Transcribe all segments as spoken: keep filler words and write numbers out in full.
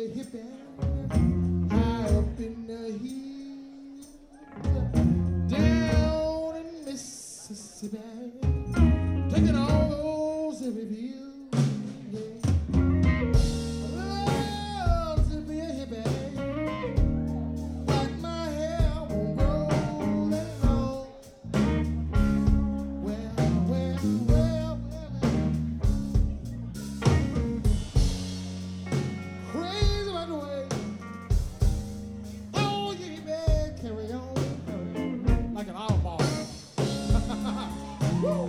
a hippie high up in the hills down in Mississippi, taking all those hippie pills. Yeah. Love to be a hippie, but my hair won't grow that long. Well, well, well, well, crazy about the way. Oh, yeah, man, carry on, carry on, like an outlaw. Woo!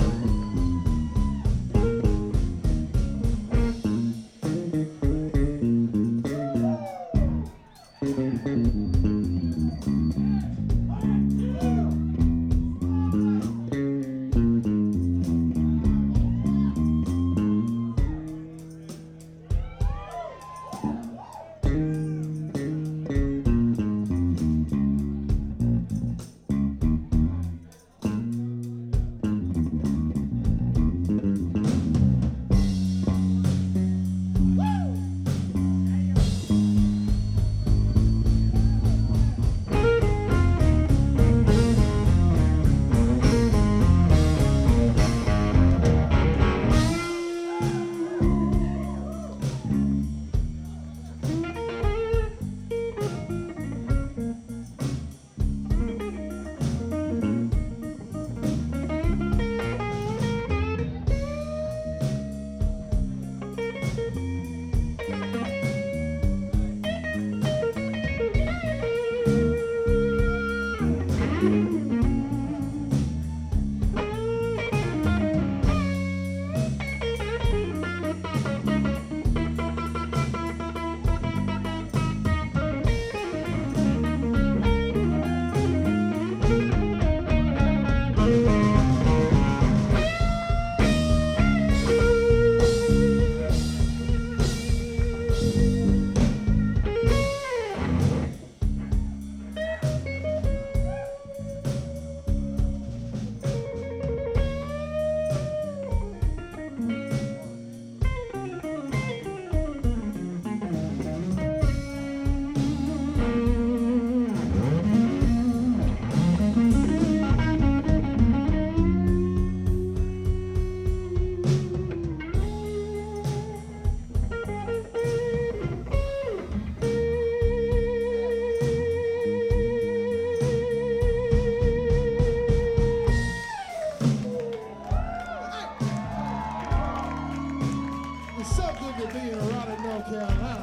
It's so good to be in Raleigh, North Carolina.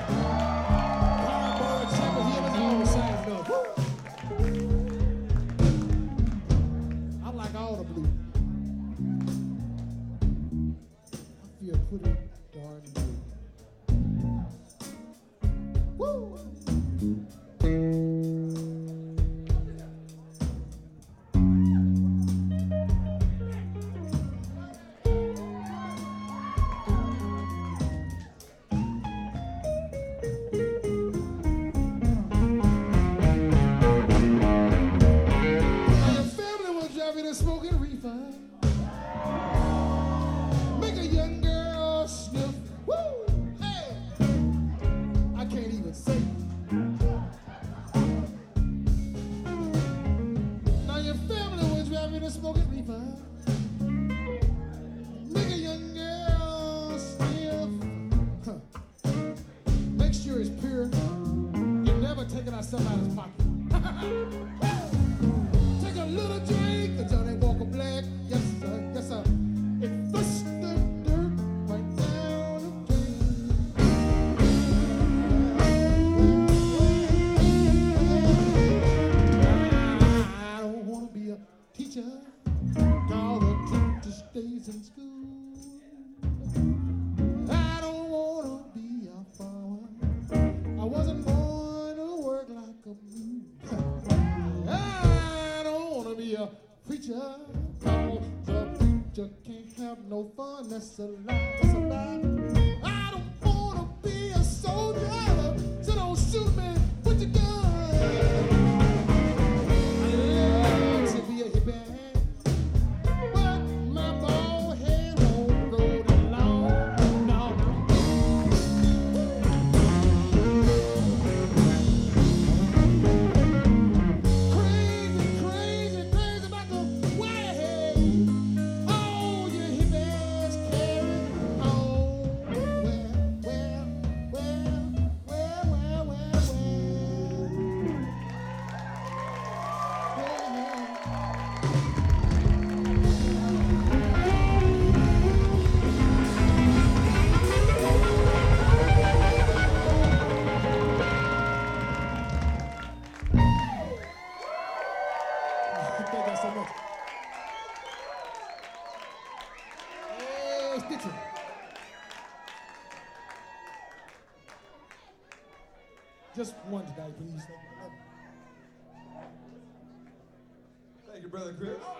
Harburg, Chapel Hill, it's all the same stuff. I like all the blues. I feel pretty darn good. Woo! Smoking reefer, make a young girl sniff. Woo! Hey, I can't even say. Now your family was driving a smoking reefer, make a young girl sniff. Huh. Make sure it's pure. You never take it out somebody's pocket. Take a little drink until they walk a black. Yes, sir, yes, sir. It flushed the dirt right down the drain. I don't want to be a teacher. All the teacher stays in school. I don't want to be a farmer. I wasn't born to work like a mule. I don't want to be a preacher. Cause the preacher can't have no fun. That's a lie. That's a lie. I don't want to be a soldier. So don't shoot me with your gun. I love to be a hippie. But my bald head won't grow that long. No. Just one tonight, please. Thank you, Brother Chris.